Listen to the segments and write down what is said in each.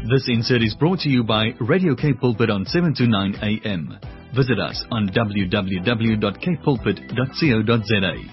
This insert is brought to you by Radio Cape Pulpit on 7 to 9 a.m. Visit us on www.capepulpit.co.za.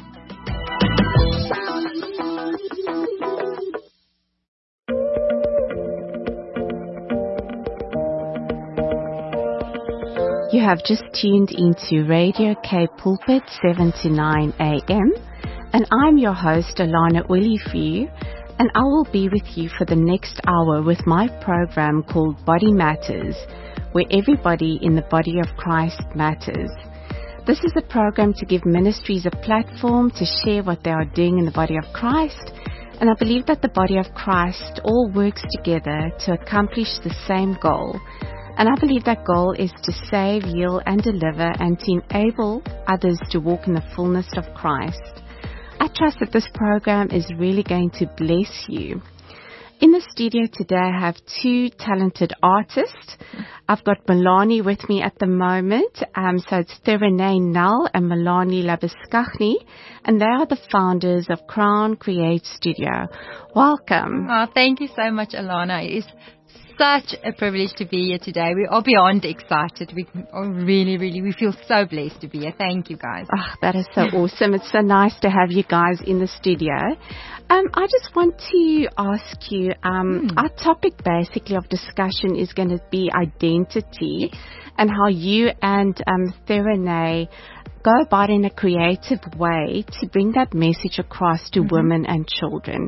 You have just tuned into Radio Cape Pulpit 7 to 9 a.m. and I'm your host Alana Olivier, and I will be with you for the next hour with my program called Body Matters, where everybody in the body of Christ matters. This is a program to give ministries a platform to share what they are doing in the body of Christ, and I believe that the body of Christ all works together to accomplish the same goal. And I believe that goal is to save, heal, and deliver, and to enable others to walk in the fullness of Christ. I trust that this program is really going to bless you. In the studio today, I have two talented artists. I've got Melanie with me at the moment. So it's Therenay Nel and Melanie Labuskaghni, and they are the founders of Crown Create Studio. Welcome. Oh, thank you so much, Alana. It is such a privilege to be here today. We are beyond excited. We feel so blessed to be here. Thank you, guys. Oh, that is so awesome. It's so nice to have you guys in the studio. I just want to ask you, our topic basically of discussion is going to be identity, and how you and Therenay go about in a creative way to bring that message across to women and children.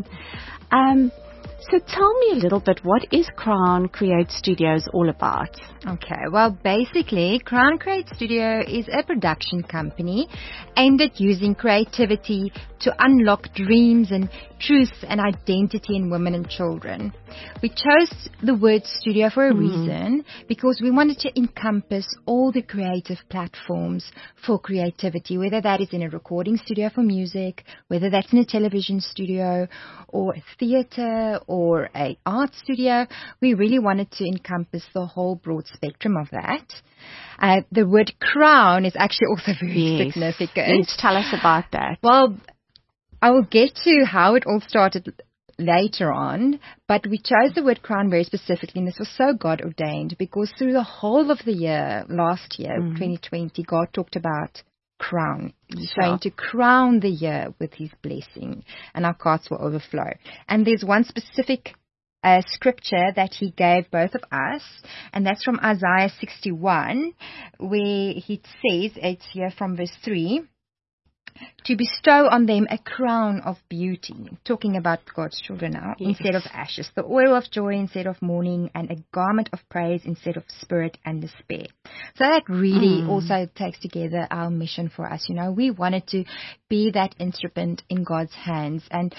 So tell me a little bit, what is Crown Create Studios all about? Okay, well, basically, Crown Create Studio is a production company aimed at using creativity to unlock dreams and truths and identity in women and children. We chose the word studio for a reason, because we wanted to encompass all the creative platforms for creativity, whether that is in a recording studio for music, whether that's in a television studio or a theater or an art studio. We really wanted to encompass the whole broad spectrum of that. The word crown is actually also very significant. Yes, tell us about that. Well, I will get to how it all started later on, but we chose the word crown very specifically, and this was so God ordained, because through the whole of the year, last year, 2020, God talked about crown. He's trying to crown the year with his blessing, and our carts will overflow. And there's one specific scripture that he gave both of us, and that's from Isaiah 61, where he says, it's here from verse 3, to bestow on them a crown of beauty, talking about God's children now, instead of ashes, the oil of joy instead of mourning, and a garment of praise instead of spirit and despair. So that really also takes together our mission for us. You know, we wanted to be that instrument in God's hands, and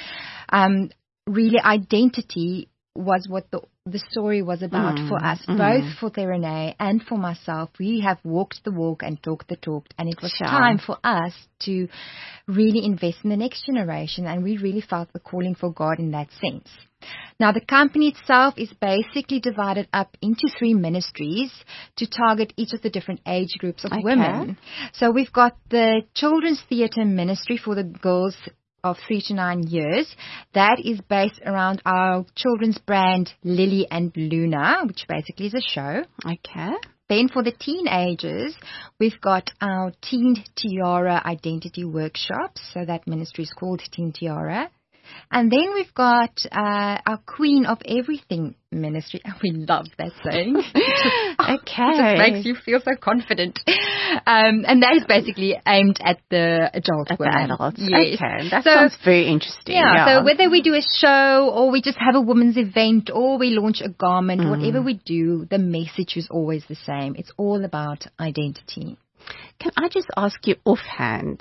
really identity was what the story was about for us, both for Therenay and for myself. We have walked the walk and talked the talk, and it was time for us to really invest in the next generation, and we really felt the calling for God in that sense. Now, the company itself is basically divided up into 3 ministries to target each of the different age groups of women. So we've got the children's theatre ministry for the girls of 3 to 9 years. That is based around our children's brand Lily and Luna, which basically is a show. Okay. Then for the teenagers, we've got our Teen Tiara identity workshops. So that ministry is called Teen Tiara. And then we've got our Queen of Everything ministry. We love that saying. It just makes you feel so confident. And that is basically aimed at the adult women. Adults. Yes. Okay, that sounds very interesting. So whether we do a show or we just have a women's event or we launch a garment, whatever we do, the message is always the same. It's all about identity. Can I just ask you offhand,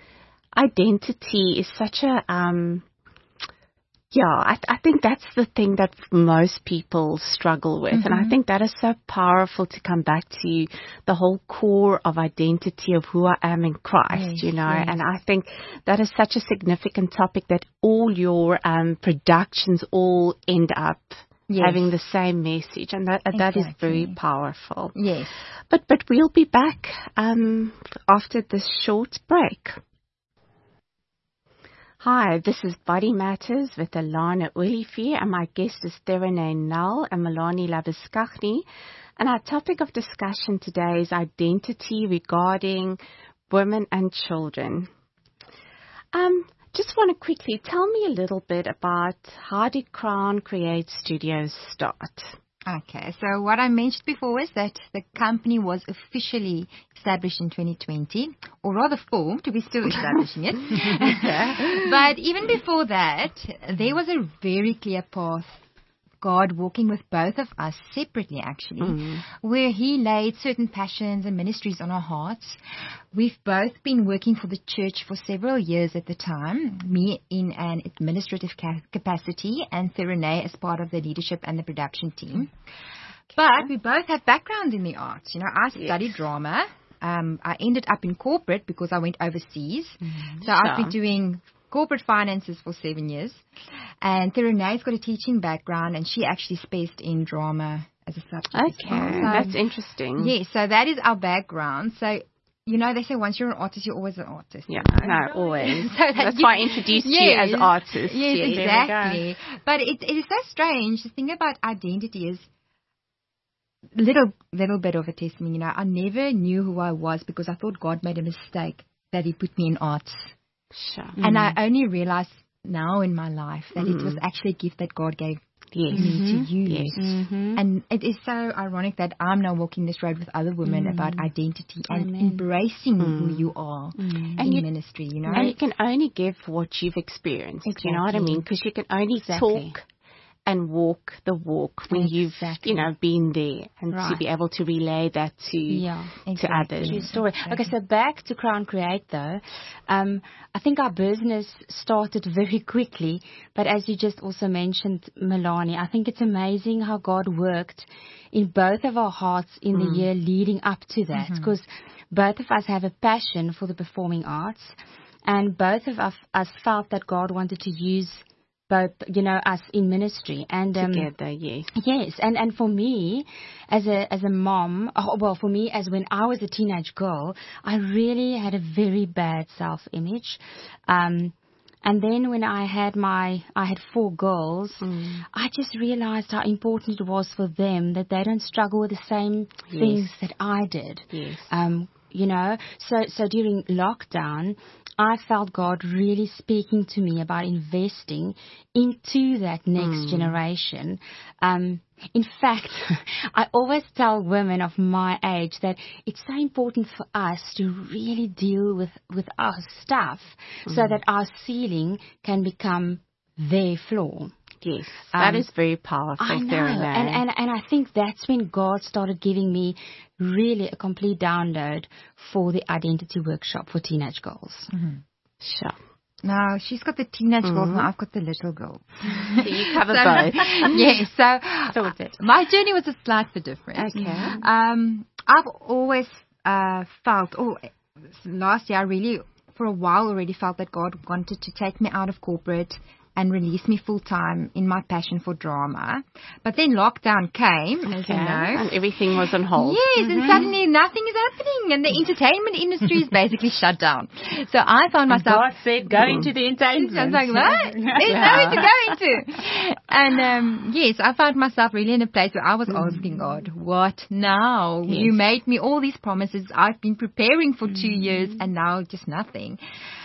identity is such a I think that's the thing that most people struggle with. And I think that is so powerful to come back to the whole core of identity of who I am in Christ, and I think that is such a significant topic that all your productions all end up having the same message, and that is very powerful. Yes. But we'll be back after this short break. Hi, this is Body Matters with Alana Olivier, and my guest is Therene Null and Melanie Labuschagne. And our topic of discussion today is identity regarding women and children. Just want to quickly tell me a little bit about how did Crown Create Studios start? Okay, so what I mentioned before was that the company was officially established in 2020, or rather formed, we're still establishing it. But even before that, there was a very clear path, God walking with both of us separately actually, where He laid certain passions and ministries on our hearts. We've both been working for the church for several years at the time, me in an administrative capacity and Therene as part of the leadership and the production team. But we both have background in the arts. You know, I studied drama. I ended up in corporate because I went overseas. So I've been doing corporate finances for 7 years. And Therene's got a teaching background, and she actually spaced in drama as a subject. Okay, that's interesting. Yeah, so that is our background. So, you know, they say once you're an artist, you're always an artist. Yeah, no, always. So that's why I introduced you as artists. Yes, exactly. But it is so strange. The thing about identity is little bit of a testimony. You know, I never knew who I was because I thought God made a mistake that He put me in arts. Sure. And I only realized now in my life that it was actually a gift that God gave me to use. And it is so ironic that I'm now walking this road with other women about identity and embracing who you are in ministry, you know. And you can only give what you've experienced, you know what I mean? Because you can only talk and walk the walk when you've, you know, been there, and to be able to relay that to others. True story. Okay, so back to Crown Create though. I think our business started very quickly, but as you just also mentioned, Melanie, I think it's amazing how God worked in both of our hearts in the year leading up to that, because both of us have a passion for the performing arts, and both of us felt that God wanted to use both, you know, us in ministry and together, yes. Yes, and for me, as a mom, for me, as when I was a teenage girl, I really had a very bad self-image. And then when I had 4 girls, I just realized how important it was for them that they don't struggle with the same things that I did. Yes. You know, so during lockdown, I felt God really speaking to me about investing into that next generation. In fact, I always tell women of my age that it's so important for us to really deal with our stuff so that our ceiling can become their floor. Yes, that is very powerful. I know, and I think that's when God started giving me really a complete download for the identity workshop for teenage girls. Sure. No, she's got the teenage girls, and I've got the little girls. So you cover both. Yes, so my journey was a slightly different. Okay. I've always felt, last year I really, for a while already felt that God wanted to take me out of corporate and release me full-time in my passion for drama. But then lockdown came, as you know. And everything was on hold. Yes, and suddenly nothing is happening, and the entertainment industry is basically shut down. So I found myself... God said, go into the entertainment. I was like, what? There's nowhere to go into. And yes, I found myself really in a place where I was asking God, what now? Yes. You made me all these promises. I've been preparing for 2 years, and now just nothing.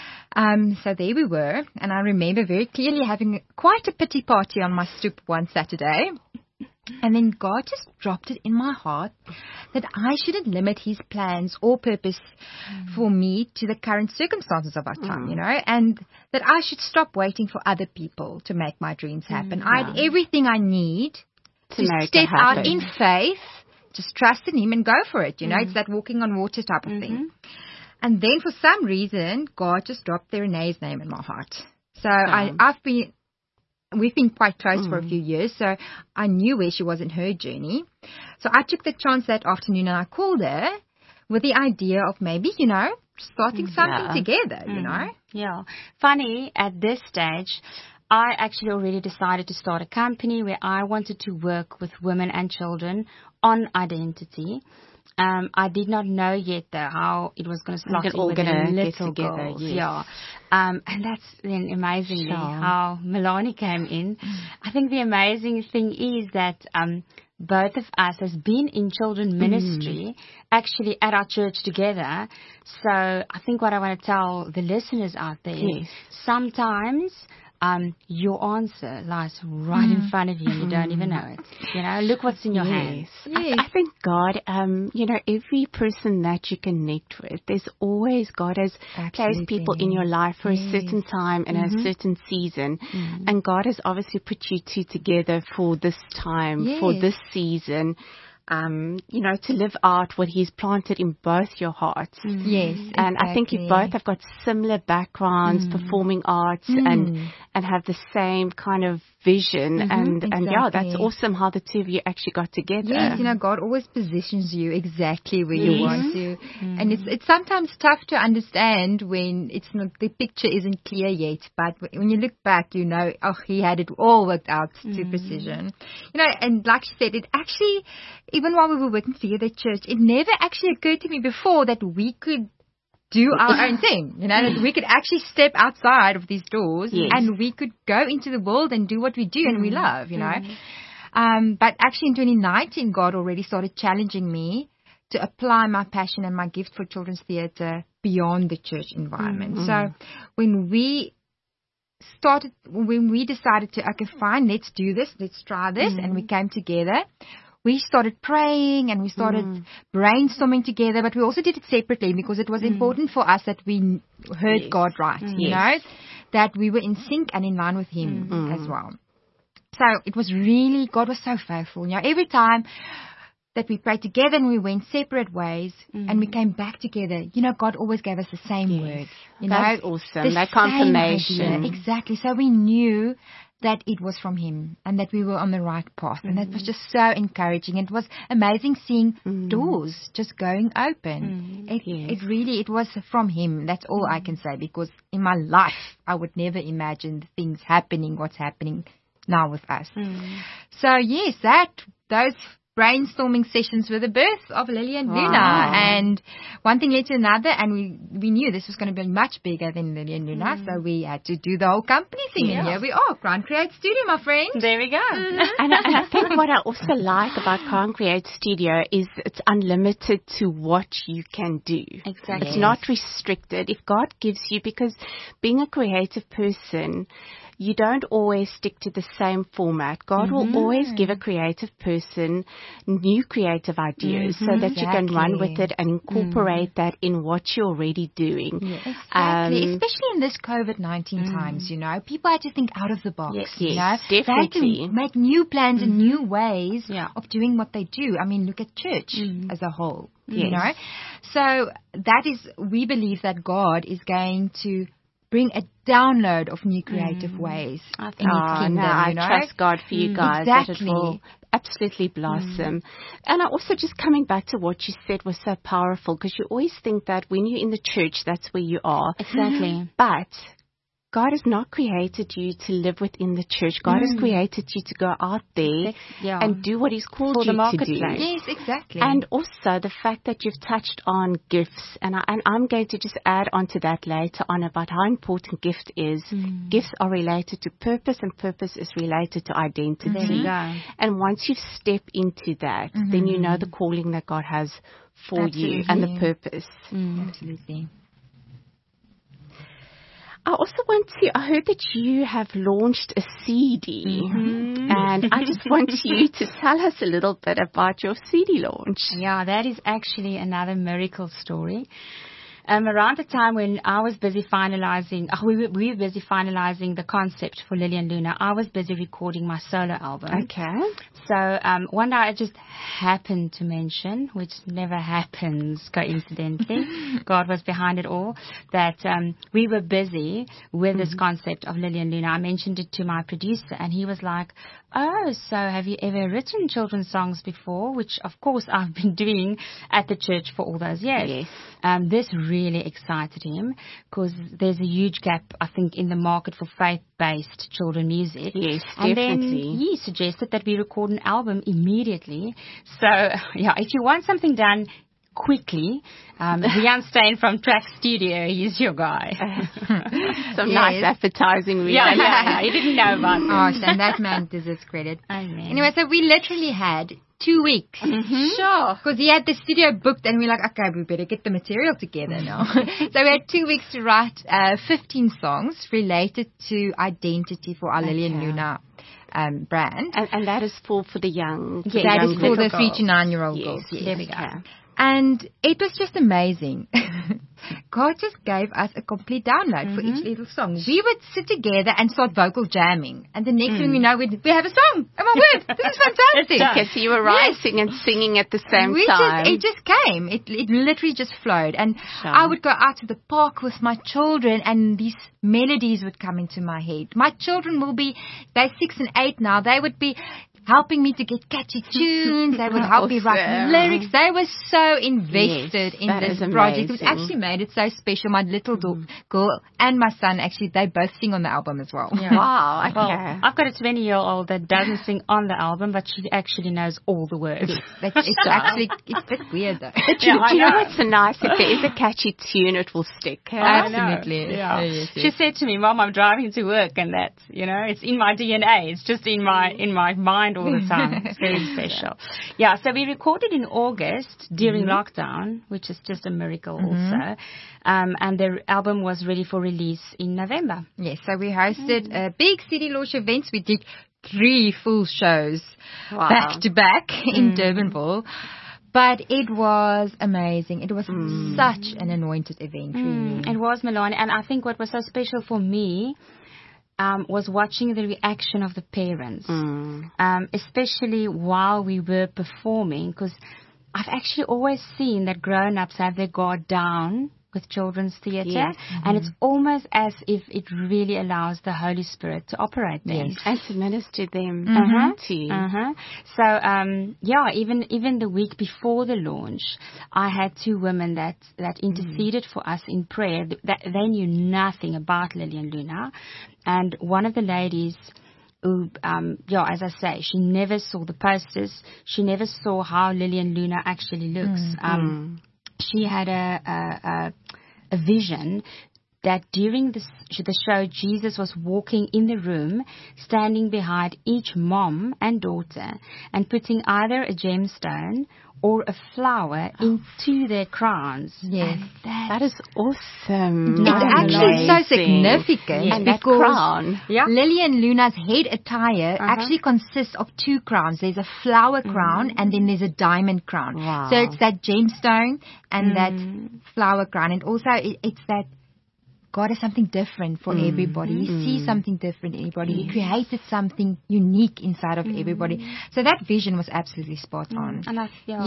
So there we were, and I remember very clearly having quite a pity party on my stoop one Saturday. And then God just dropped it in my heart that I shouldn't limit His plans or purpose for me to the current circumstances of our time, you know, and that I should stop waiting for other people to make my dreams happen. I had everything I need to step out in faith, just trust in Him and go for it, you know. It's that walking on water type of thing. And then for some reason, God just dropped Therene's name in my heart. So we've been quite close for a few years, so I knew where she was in her journey. So I took the chance that afternoon and I called her with the idea of maybe, you know, starting something together, you know. Yeah. Funny, at this stage, I actually already decided to start a company where I wanted to work with women and children on identity. I did not know yet though how it was going to slot in all with gonna the get little together, girls. yes. Yeah. And that's then amazingly how Melanie came in. I think the amazing thing is that both of us has been in children ministry actually at our church together. So I think what I want to tell the listeners out there is sometimes your answer lies right in front of you and you don't even know it. You know, look what's in your hands. I think God, every person that you connect with, there's always God has placed people in your life for a certain time and a certain season. And God has obviously put you two together for this time, for this season. To live out what He's planted in both your hearts. Yes, and I think you both have got similar backgrounds, performing arts, and have the same kind of vision. And that's awesome how the two of you actually got together. Yes, God always positions you exactly where you want to, and it's sometimes tough to understand when it's not, the picture isn't clear yet. But when you look back, He had it all worked out to precision. And like she said, it actually, even while we were working together at church, it never actually occurred to me before that we could do our own thing, that we could actually step outside of these doors and we could go into the world and do what we do and we love, But actually in 2019, God already started challenging me to apply my passion and my gift for children's theatre beyond the church environment. So when we decided to, okay, fine, let's do this, let's try this, and we came together, we started praying and we started brainstorming together, but we also did it separately because it was important for us that we heard God right, that we were in sync and in line with Him as well. So it was really, God was so faithful. Every time that we prayed together and we went separate ways and we came back together, God always gave us the same word. That's awesome. That confirmation. Exactly. So we knew that it was from Him and that we were on the right path. And that was just so encouraging. It was amazing seeing doors just going open. It was from Him. That's all I can say, because in my life, I would never imagine things happening, what's happening now with us. So yes, those brainstorming sessions were the birth of Lily and Luna, and one thing led to another, and we knew this was going to be much bigger than Lily and Luna, so we had to do the whole company thing, and here we are, Crown Create Studio, my friend. There we go. And I think what I also like about Crown Create Studio is it's unlimited to what you can do. Exactly. It's not restricted. If God gives you, because being a creative person, you don't always stick to the same format. God will always give a creative person new creative ideas so that you can run with it and incorporate that in what you're already doing. Yes, exactly. Especially in this COVID-19 times, people had to think out of the box. Yes, They had definitely. to make new plans and new ways of doing what they do. I mean, look at church as a whole, So we believe that God is going to bring a download of new creative ways in His kingdom. I trust God for you guys that it will absolutely blossom. And I also, just coming back to what you said was so powerful, because you always think that when you're in the church, that's where you are. Exactly. But God has not created you to live within the church. God has created you to go out there and do what He's called you to do. Yes, exactly. And also the fact that you've touched on gifts, and I'm going to just add on to that later on about how important gift is. Gifts are related to purpose, and purpose is related to identity. And once you step into that, then you know the calling that God has for you and the purpose. Absolutely. I heard that you have launched a CD, and I just want you to tell us a little bit about your CD launch. Yeah, that is actually another miracle story. Around the time when I was busy finalizing, we were busy finalizing the concept for Lily and Luna, I was busy recording my solo album. Okay. So one day I just happened to mention, which never happens coincidentally, God was behind it all, that we were busy with this concept of Lily and Luna. I mentioned it to my producer, and he was like, oh, so have you ever written children's songs before? Which, of course, I've been doing at the church for all those years. Yes. This really really excited him because there's a huge gap, I think, in the market for faith-based children music. Yes, and definitely. then he suggested that we record an album immediately. So, yeah, if you want something done quickly, Rian Stein from Track Studio, he's your guy. Some nice advertising. Really. Yeah. You didn't know about that. Gosh, and that man deserves credit. Amen. Anyway, so we literally had 2 weeks. Sure. Because he had the studio booked and we're like, okay, we better get the material together now. So we had 2 weeks to write 15 songs related to identity for our Lily and Luna brand. And that is for the young. That is for the 3 to 9-year-old Yes. girls. Yes. There we go. And it was just amazing. God just gave us a complete download for each little song. We would sit together and start vocal jamming. And the next thing we know, we have a song. Oh my word, this is fantastic. Okay, so you were writing and singing at the same time. It just came. It literally just flowed. And I would go out to the park with my children and these melodies would come into my head. My children they're 6 and 8 now. They would be helping me to get catchy tunes. They would help me write lyrics. They were so invested in this project. It actually made it so special. My little girl and my son, actually, they both sing on the album as well. Yeah. Wow. Okay. Well, I've got a 20-year-old that doesn't sing on the album, but she actually knows all the words. It's actually a bit weird, though. But you know what's so nice? If there is a catchy tune, it will stick. Absolutely. Yeah. Yes. She said to me, Mom, I'm driving to work, and that's, it's in my DNA. It's just in my mind all the time. It's very special. Yeah, so we recorded in August during lockdown, which is just a miracle also. And the album was ready for release in November. Yes, so we hosted a big city launch events. We did 3 full shows back to back in Durbanville. But it was amazing. It was such an anointed event. Really. It was, Melanie. And I think what was so special for me was watching the reaction of the parents, especially while we were performing, because I've actually always seen that grown-ups have their guard down with children's theatre, and it's almost as if it really allows the Holy Spirit to operate there. Yes, and to minister them too. So, even the week before the launch, I had 2 women that interceded for us in prayer. That they knew nothing about Lily and Luna, and one of the ladies who, as I say, she never saw the posters. She never saw how Lily and Luna actually looks. She had a vision that during the show, Jesus was walking in the room, standing behind each mom and daughter, and putting either a gemstone or a flower into their crowns. Yes. That is awesome. It's actually so significant. And that crown. Lily and Luna's head attire actually consists of 2 crowns. There's a flower crown and then there's a diamond crown. Wow. So it's that gemstone and that flower crown. And also it's that God has something different for everybody. He sees something different in everybody. He created something unique inside of everybody. So that vision was absolutely spot on. And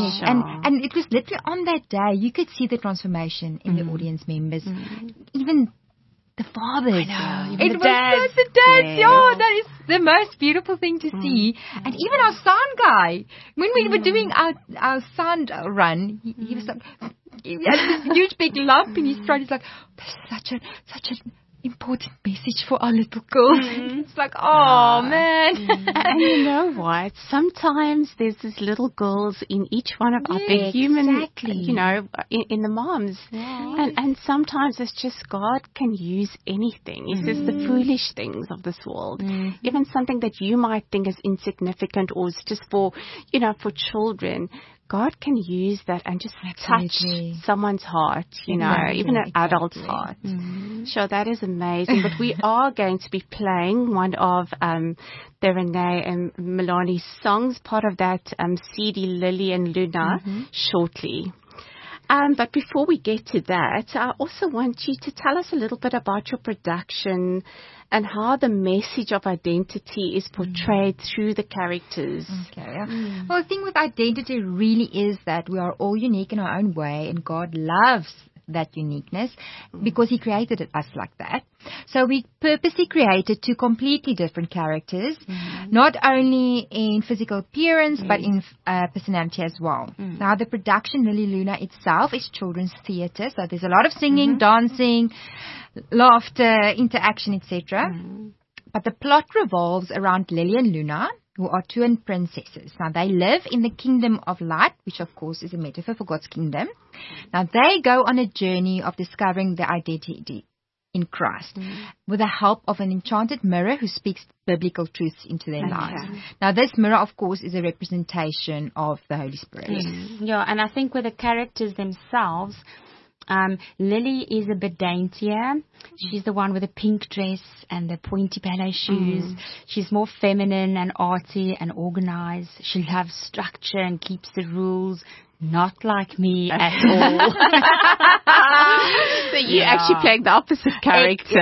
and it was literally on that day, you could see the transformation in the audience members. Even the fathers. I know. It was the dads. Yeah, that is the most beautiful thing to see. And even our sound guy, when we were doing our sound run, he was like, he had this huge big lump in his throat. He's like, there's such an important message for our little girl. It's like, oh man. And you know what? Sometimes there's these little girls in each one of our big human, in the moms. Yeah. And sometimes it's just God can use anything. He says the foolish things of this world. Even something that you might think is insignificant or is just for children. God can use that and just touch someone's heart, even an adult's heart. Sure, that is amazing. But we are going to be playing one of the Renee and Melani's songs, part of that CD, Lily and Luna, shortly. But before we get to that, I also want you to tell us a little bit about your production and how the message of identity is portrayed through the characters. Okay. Yeah. Well, the thing with identity really is that we are all unique in our own way, and God loves that uniqueness because He created us like that. So we purposely created two completely different characters, not only in physical appearance, but in personality as well. Now, the production, Lily Luna itself, is children's theatre, so there's a lot of singing, dancing, laughter, interaction, etc. But the plot revolves around Lily and Luna, who are twin princesses. Now, they live in the kingdom of light, which of course is a metaphor for God's kingdom. Now, they go on a journey of discovering their identity in Christ with the help of an enchanted mirror who speaks biblical truths into their lives. Now, this mirror, of course, is a representation of the Holy Spirit. Yeah, and I think with the characters themselves, Lily is a bit daintier. She's the one with the pink dress and the pointy ballet shoes. She's more feminine and arty and organized. She loves structure and keeps the rules. Not like me at all. So you actually playing the opposite character.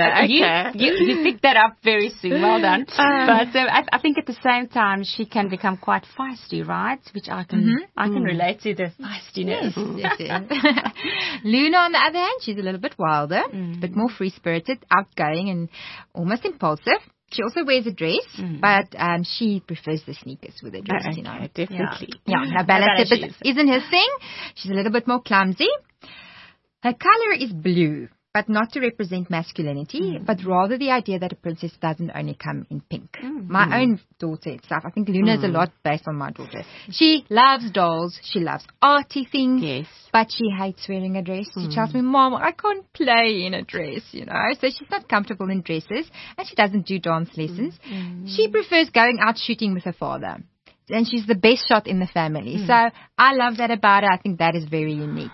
You picked that up very soon. Well done. But I think at the same time she can become quite feisty, right? Which I can relate to the feistiness. Yes. Luna, on the other hand, she's a little bit wilder, but more free-spirited, outgoing, and almost impulsive. She also wears a dress, but she prefers the sneakers with a dress, you know. Definitely. Yeah, now ballet isn't her thing. She's a little bit more clumsy. Her color is blue, but not to represent masculinity, but rather the idea that a princess doesn't only come in pink. My own daughter itself, I think Luna is a lot based on my daughter. She loves dolls. She loves arty things, but she hates wearing a dress. She tells me, Mom, I can't play in a dress, you know. So she's not comfortable in dresses, and she doesn't do dance lessons. She prefers going out shooting with her father. And she's the best shot in the family. So I love that about her. I think that is very unique.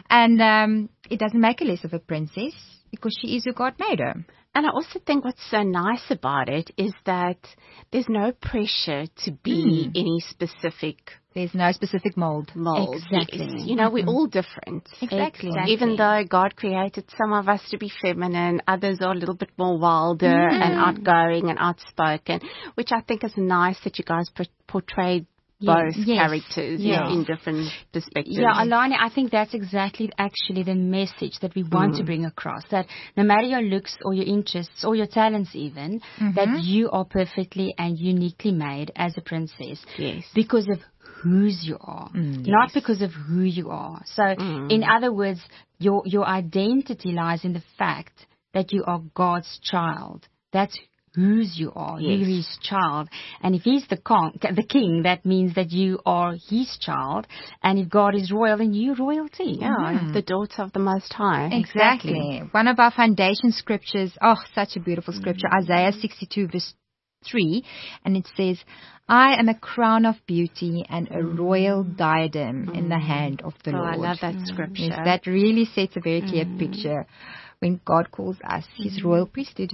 And it doesn't make her less of a princess because she is who God made her. And I also think what's so nice about it is that there's no pressure to be any specific. There's no specific mold. Exactly. Yes. You know, we're all different. Exactly. Even though God created some of us to be feminine, others are a little bit more wilder and outgoing and outspoken, which I think is nice that you guys portrayed both characters in different perspectives. Yeah, Alani, I think that's exactly actually the message that we want to bring across, that no matter your looks or your interests or your talents even, that you are perfectly and uniquely made as a princess because of whose you are, not because of who you are. So, in other words, your identity lies in the fact that you are God's child. That's whose you are. You're His child. And if He's the king, that means that you are His child. And if God is royal, then you're royalty. Yeah, the daughter of the Most High. Exactly. One of our foundation scriptures, such a beautiful scripture, Isaiah 62 verse 3, and it says, I am a crown of beauty and a royal diadem in the hand of the Lord. I love that scripture. Yes, that really sets a very clear picture when God calls us His royal priesthood.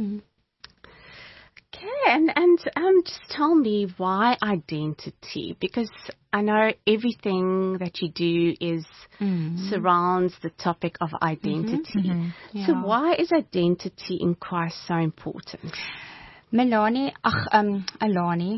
Okay, and just tell me why identity, because I know everything that you do is surrounds the topic of identity. So why is identity in Christ so important? Melanie. I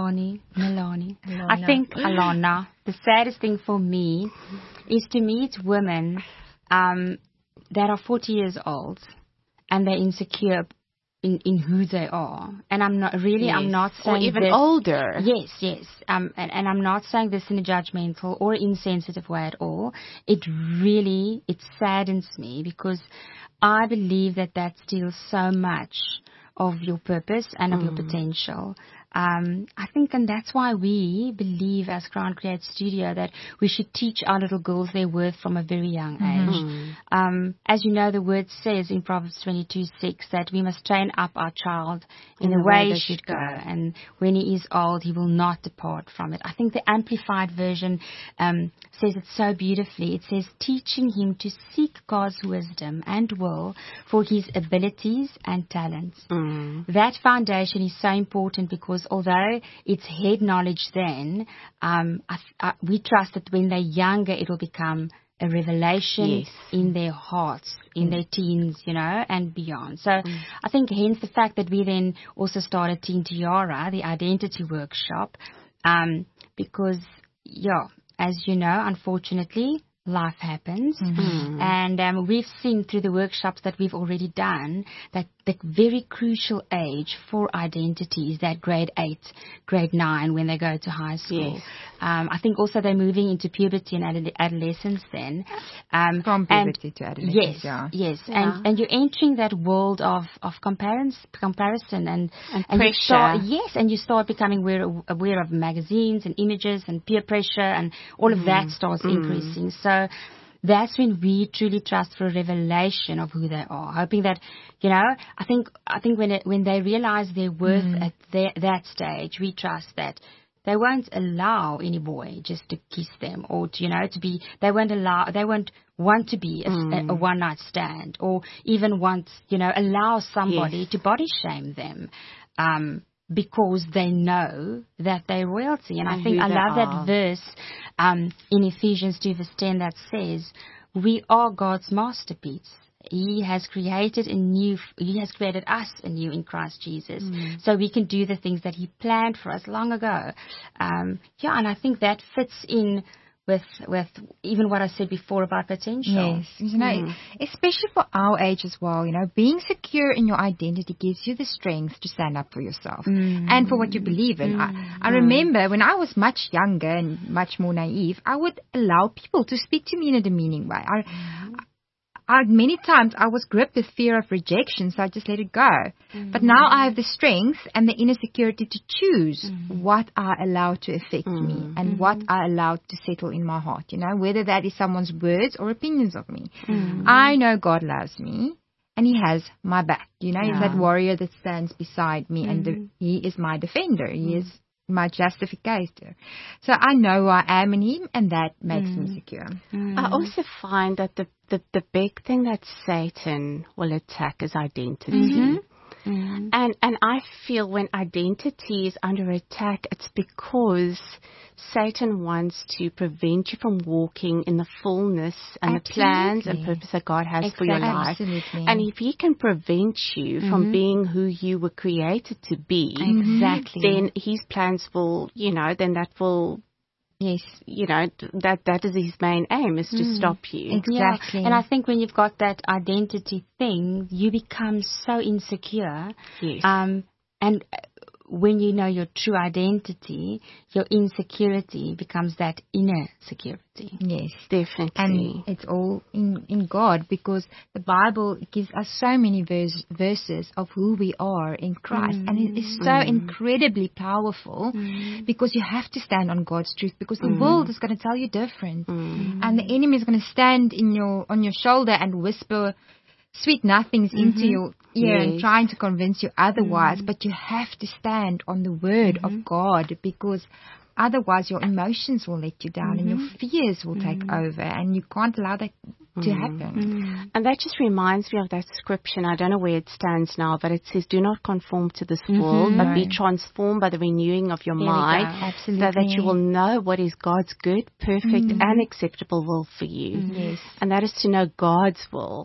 think, Alana, the saddest thing for me is to meet women that are 40 years old and they're insecure in who they are. And I'm not saying or even this, older. Yes. And I'm not saying this in a judgmental or insensitive way at all. It saddens me because I believe that steals so much of your purpose and of your potential. I think, and that's why we believe as Crown Create Studio that we should teach our little girls their worth from a very young age. As you know, the word says in Proverbs 22:6 that we must train up our child in the way he should go, and when he is old, he will not depart from it. I think the Amplified Version says it so beautifully. It says, teaching him to seek God's wisdom and will for his abilities and talents. That foundation is so important because although it's head knowledge then, we trust that when they're younger, it will become a revelation in their hearts, in their teens, and beyond. So I think hence the fact that we then also started Teen Tiara, the identity workshop, because, as you know, unfortunately, life happens. And we've seen through the workshops that we've already done that the very crucial age for identity is that grade 8, grade 9 when they go to high school. Yes. I think also they're moving into puberty and adolescence then. From puberty to adolescence, Yes. Yeah. And you're entering that world of comparison and pressure. And you start becoming aware of magazines and images and peer pressure and all of that starts increasing. So that's when we truly trust for a revelation of who they are, hoping that, I think when they realize their worth at that stage, we trust that they won't allow any boy just to kiss them or they won't want to be a one night stand or even allow somebody to body shame them. Because they know that they're royalty. And I think I love that verse in Ephesians 2 verse 10 that says, we are God's masterpiece. He has created us anew in Christ Jesus. So we can do the things that He planned for us long ago. And I think that fits in with even what I said before about potential. Yes, especially for our age as well, being secure in your identity gives you the strength to stand up for yourself and for what you believe in. I remember when I was much younger and much more naive, I would allow people to speak to me in a demeaning way. Many times I was gripped with fear of rejection, so I just let it go. But now I have the strength and the inner security to choose what I allow to affect me and what I allow to settle in my heart, whether that is someone's words or opinions of me. I know God loves me and He has my back. He's that warrior that stands beside me and He is my defender. He is my justificator. So I know who I am in Him, and that makes me secure. I also find that the big thing that Satan will attack is identity. And I feel when identity is under attack, it's because Satan wants to prevent you from walking in the fullness and the plans and purpose that God has for your life. Absolutely. And if He can prevent you from being who you were created to be, then His plans will, then that will... Yes, that is His main aim, is to stop you. Exactly. Yeah. And I think when you've got that identity thing, you become so insecure. Yes. And when you know your true identity, your insecurity becomes that inner security. Yes, definitely. And it's all in God, because the Bible gives us so many verses of who we are in Christ. And it is so incredibly powerful because you have to stand on God's truth, because the world is going to tell you different. And the enemy is going to stand on your shoulder and whisper sweet nothings into your ear and trying to convince you otherwise. But you have to stand on the word of God, because otherwise your emotions will let you down and your fears will take over, and you can't allow that to happen. And that just reminds me of that scripture. I don't know where it stands now, but it says, do not conform to this world, but be transformed by the renewing of your mind, so that you will know what is God's good, perfect, and acceptable will for you. Yes. And that is to know God's will,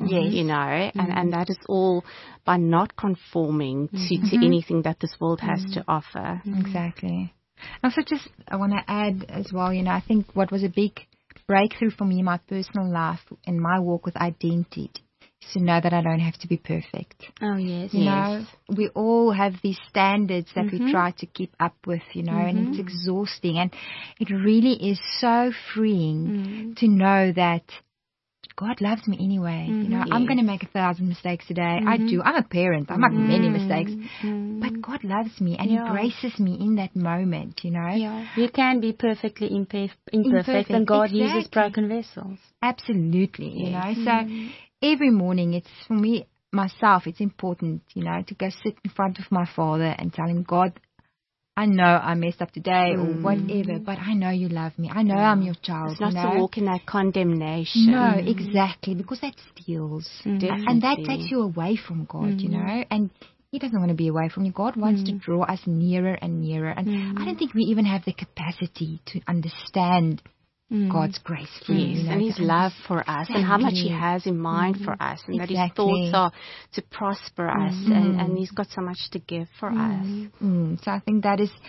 and that is all by not conforming to anything that this world has to offer. Exactly. Also, I want to add as well, I think what was a big breakthrough for me in my personal life and my walk with identity is to know that I don't have to be perfect. Oh, yes. You know, we all have these standards that we try to keep up with, and it's exhausting. And it really is so freeing to know that God loves me anyway. I'm going to make 1,000 mistakes today. I do. I'm a parent. I make many mistakes. But God loves me and embraces me in that moment, Yeah. You can be perfectly imperfect, and God uses broken vessels. Absolutely, So every morning, it's for me, myself, it's important, to go sit in front of my Father and tell Him, God, I know I messed up today or whatever, but I know you love me. I know I'm your child. It's not to walk in that condemnation. No, exactly, because that steals. And that takes you away from God, and He doesn't want to be away from you. God wants to draw us nearer and nearer. And I don't think we even have the capacity to understand God's grace for us. And His love for us, and how much He has in mind for us, and that His thoughts are to prosper us, and He's got so much to give for us. So I think that is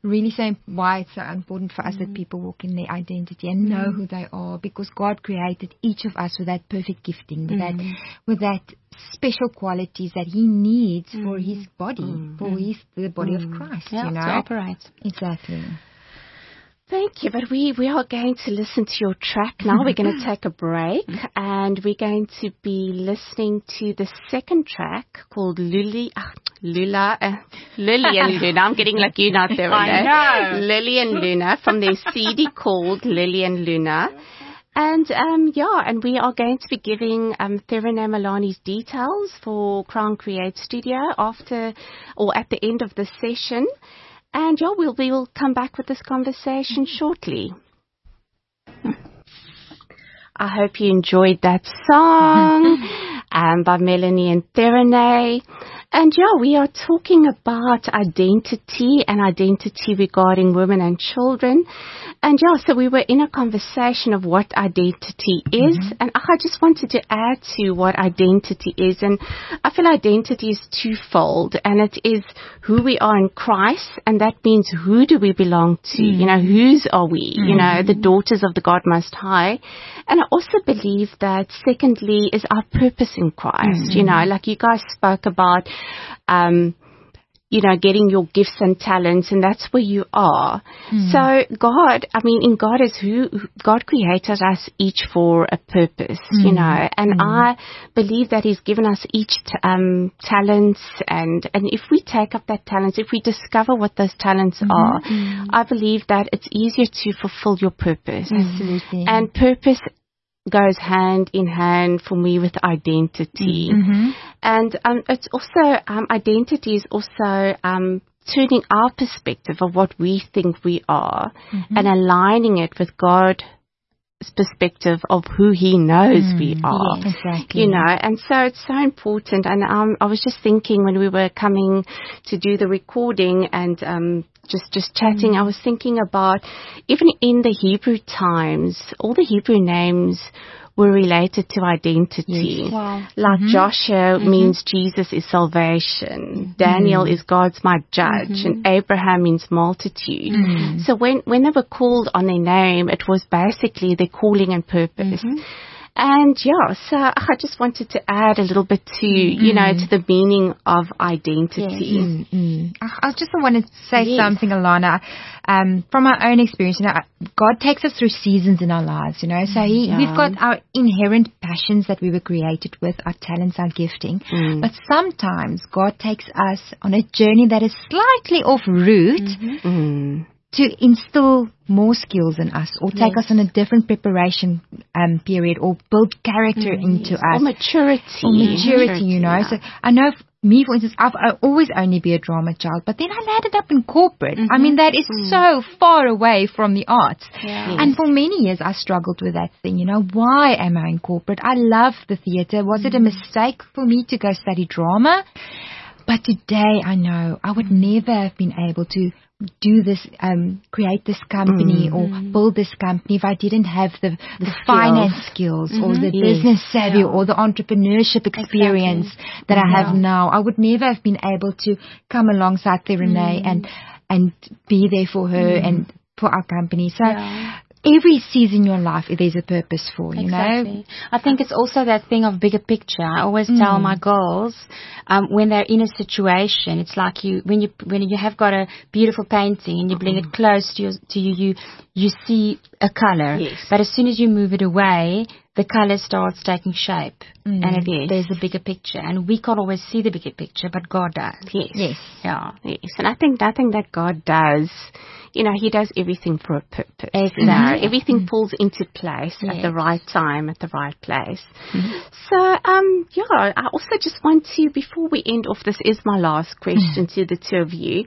really so why it's so important for us that people walk in their identity and know who they are, because God created each of us with that perfect gifting, with that special qualities that He needs for His body, for the body of Christ. To operate. Exactly. Thank you, but we are going to listen to your track now. We're going to take a break, and we're going to be listening to the second track called Lily and Luna. I'm getting like you out there. I know. Lily and Luna from their CD called Lily and Luna. And and we are going to be giving Theronay Malani's details for Crown Create Studio after or at the end of the session. And we'll come back with this conversation shortly. I hope you enjoyed that song by Melanie and Theronay. And we are talking about identity and identity regarding women and children. And so we were in a conversation of what identity is. And I just wanted to add to what identity is. And I feel identity is twofold. And it is who we are in Christ. And that means who do we belong to? Whose are we? The daughters of the God Most High. And I also believe that secondly is our purpose in Christ. Like you guys spoke about, getting your gifts and talents, and that's where you are. So God is who God created us each for a purpose, and I believe that He's given us each talents, and if we take up that talents, if we discover what those talents are, I believe that it's easier to fulfill your purpose. Absolutely. And purpose goes hand in hand for me with identity. And it's also, identity is also turning our perspective of what we think we are and aligning it with God's perspective of who He knows we are. Yes, exactly. And so it's so important. And I was just thinking when we were coming to do the recording and just chatting, I was thinking about even in the Hebrew times, all the Hebrew names were related to identity. Yes. Wow. Like Joshua means Jesus is salvation. Daniel is God's my judge. And Abraham means multitude. So when they were called on their name, it was basically their calling and purpose. And so I just wanted to add a little bit to, to the meaning of identity. I just want to say something, Alana. From our own experience, God takes us through seasons in our lives, so we've got our inherent passions that we were created with, our talents, our gifting. But sometimes God takes us on a journey that is slightly off route to instill more skills in us, or take us on a different preparation period, or build character into us. Or maturity. So I know me, for instance, I've always only been a drama child, but then I landed up in corporate. I mean, that is so far away from the arts. And for many years, I struggled with that thing. Why am I in corporate? I love the theater. Was it a mistake for me to go study drama? But today I know I would never have been able to do this, create this company or build this company if I didn't have the finance skills or the business savvy or the entrepreneurship experience that I have now. I would never have been able to come alongside Theronay and be there for her and for our company. So every season in your life, there's a purpose for, you know. I think it's also that thing of bigger picture. I always tell my girls, when they're in a situation, it's like when you have got a beautiful painting and you bring it close to you see a color. Yes. But as soon as you move it away, the color starts taking shape. And there's a bigger picture. And we can't always see the bigger picture, but God does. Yes. Yeah. Yes. And I think that God does, He does everything for a purpose. Exactly. Everything falls into place at the right time, at the right place. So, I also just want to, before we end off, this is my last question to the two of you.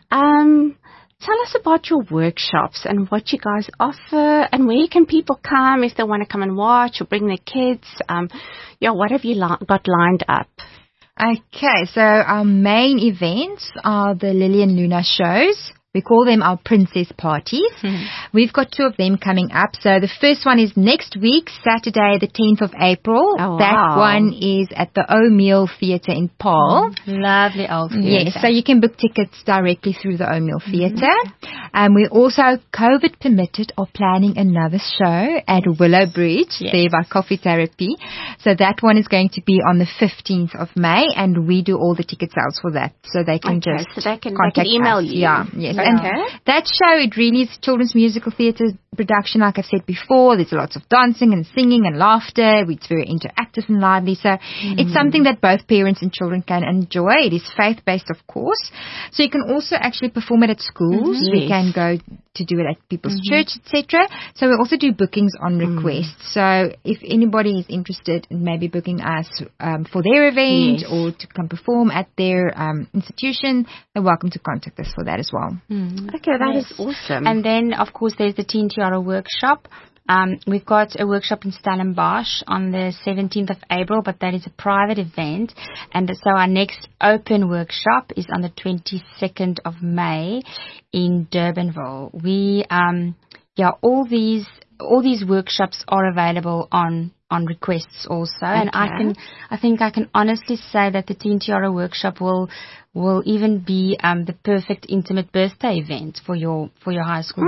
Tell us about your workshops and what you guys offer, and where can people come if they want to come and watch or bring their kids. What have you got lined up? Okay, so our main events are the Lily and Luna shows. We call them our princess parties. We've got 2 of them coming up. So the first one is next week, Saturday, the 10th of April. Oh, wow. That one is at the O'Meal Theatre in Paarl. Lovely old theatre. Yes, so you can book tickets directly through the O'Meal Theatre. We also, COVID permitted, are planning another show at Willow Bridge, there by Coffee Therapy. So that one is going to be on the 15th of May, and we do all the ticket sales for that. So they can just contact email us. you. Yeah, yes. Okay. And that show, it really is children's musical theatre production, like I've said before. There's lots of dancing and singing and laughter. It's very interactive and lively. So it's something that both parents and children can enjoy. It is faith-based, of course. So you can also actually perform it at schools. We can go to do it at people's church, etc. So we also do bookings on request. So if anybody is interested in maybe booking us for their event or to come perform at their institution, they're welcome to contact us for that as well. Okay, that is awesome. And then, of course, there's the Teen Tiara workshop. We've got a workshop in Stellenbosch on the 17th of April, but that is a private event. And so our next open workshop is on the 22nd of May in Durbanville. We, all these workshops are available on requests also. And I think I can honestly say that the Teen Tiara workshop will even be the perfect intimate birthday event for your high school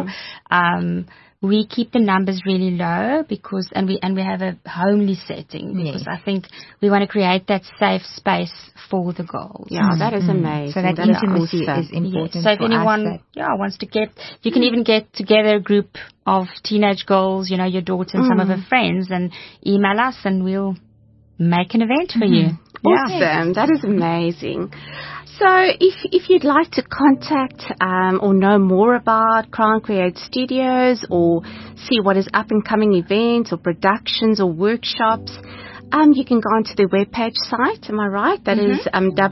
girl. We keep the numbers really low because we have a homely setting because I think we want to create that safe space for the girls. Yeah, that is amazing. So that intimacy is important. Yes. So if anyone wants to you can even get together a group of teenage girls, your daughter and some of her friends, and email us and we'll make an event for you. Awesome. That is amazing. So if you'd like to contact or know more about Crown Create Studios or see what is up and coming events or productions or workshops, you can go onto the webpage site. Am I right? That is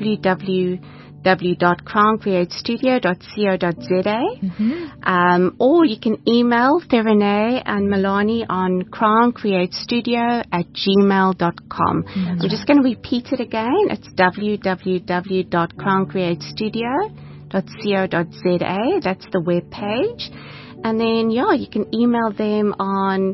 www.crowncreatestudio.co.za. Or you can email Therene and Melanie on crowncreatestudio@gmail.com. I'm just going to repeat it again. It's www.crowncreatestudio.co.za. That's the web page. And then, you can email them on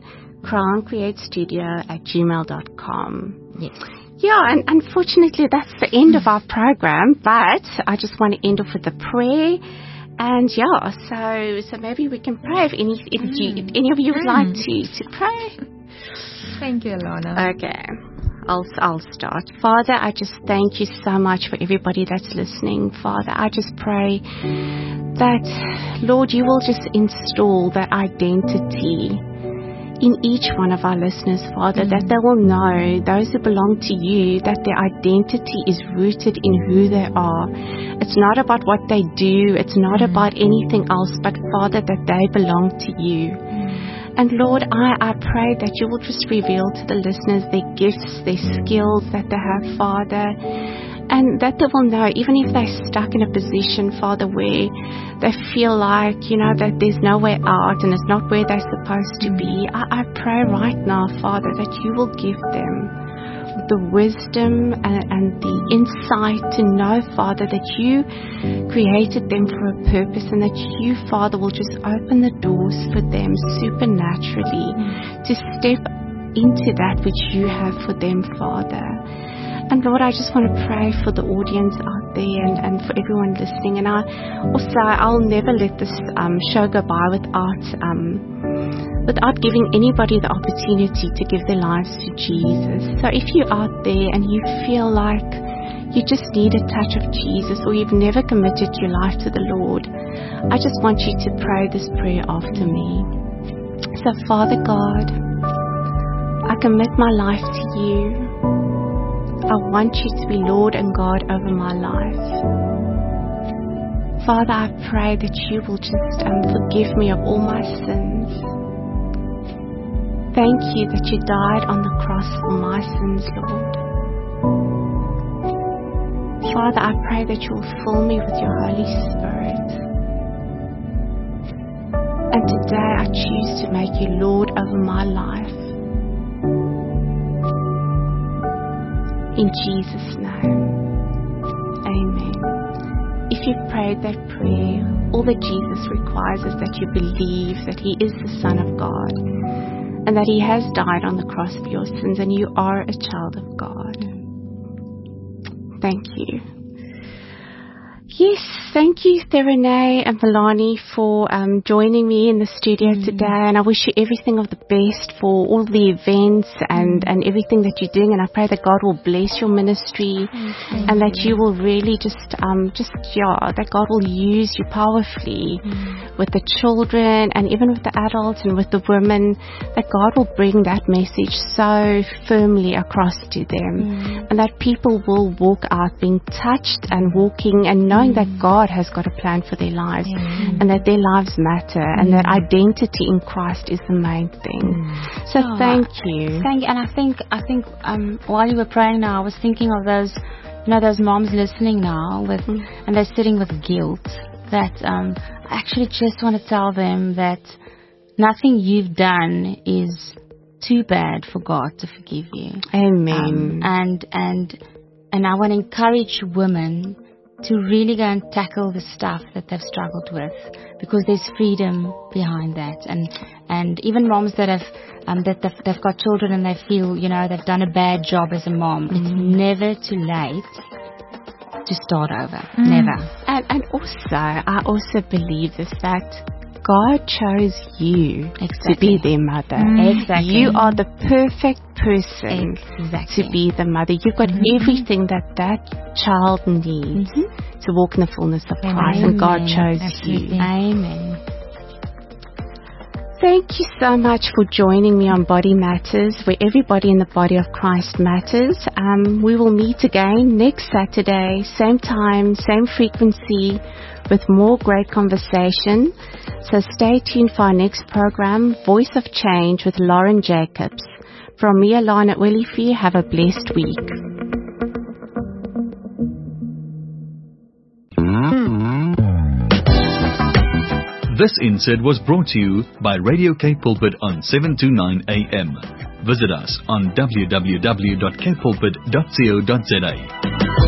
crowncreatestudio@gmail.com. Yes. Yeah, and unfortunately that's the end of our program, but I just want to end off with a prayer. And so maybe we can pray if any of you would like to pray. Thank you, Alana. Okay. I'll start. Father, I just thank you so much for everybody that's listening. Father, I just pray that, Lord, you will just install that identity in each one of our listeners, Father, that they will know, those who belong to you, that their identity is rooted in who they are. It's not about what they do. It's not about anything else, but, Father, that they belong to you. And Lord, I pray that you will just reveal to the listeners their gifts, their skills that they have, Father, and that they will know, even if they're stuck in a position, Father, where they feel like, that there's no way out and it's not where they're supposed to be. I pray right now, Father, that you will give them the wisdom and the insight to know, Father, that you created them for a purpose and that you, Father, will just open the doors for them supernaturally to step into that which you have for them, Father. And Lord, I just want to pray for the audience out there and for everyone listening. And I'll never let this show go by without giving anybody the opportunity to give their lives to Jesus. So if you're out there and you feel like you just need a touch of Jesus, or you've never committed your life to the Lord, I just want you to pray this prayer after me. So, Father God, I commit my life to you. I want you to be Lord and God over my life. Father, I pray that you will just forgive me of all my sins. Thank you that you died on the cross for my sins, Lord. Father, I pray that you will fill me with your Holy Spirit. And today I choose to make you Lord over my life. In Jesus' name, amen. If you prayed that prayer, all that Jesus requires is that you believe that He is the Son of God and that He has died on the cross for your sins and you are a child of God. Thank you. Yes, thank you, Therene and Melanie, for joining me in the studio today. And I wish you everything of the best for all the events and everything that you're doing. And I pray that God will bless your ministry and that you will really that God will use you powerfully with the children and even with the adults and with the women, that God will bring that message so firmly across to them and that people will walk out being touched and walking and knowing that God has got a plan for their lives and that their lives matter and that identity in Christ is the main thing. So thank you. Thank you. And I think while you were praying now, I was thinking of those, those moms listening now and they're sitting with guilt. That I actually just want to tell them that nothing you've done is too bad for God to forgive you. Amen. And I want to encourage women to really go and tackle the stuff that they've struggled with, because there's freedom behind that. And even moms that have they've got children and they feel they've done a bad job as a mom. It's never too late to start over. Never. And I also believe this, that God chose you to be their mother. Exactly. You are the perfect person to be the mother. You've got everything that child needs to walk in the fullness of Christ. And God chose you. Amen. Thank you so much for joining me on Body Matters, where everybody in the body of Christ matters. We will meet again next Saturday, same time, same frequency, with more great conversation. So stay tuned for our next program, Voice of Change with Lauren Jacobs. From me, Alana Willifee, have a blessed week. This insert was brought to you by Radio K Pulpit on 729 AM. Visit us on www.kpulpit.co.za.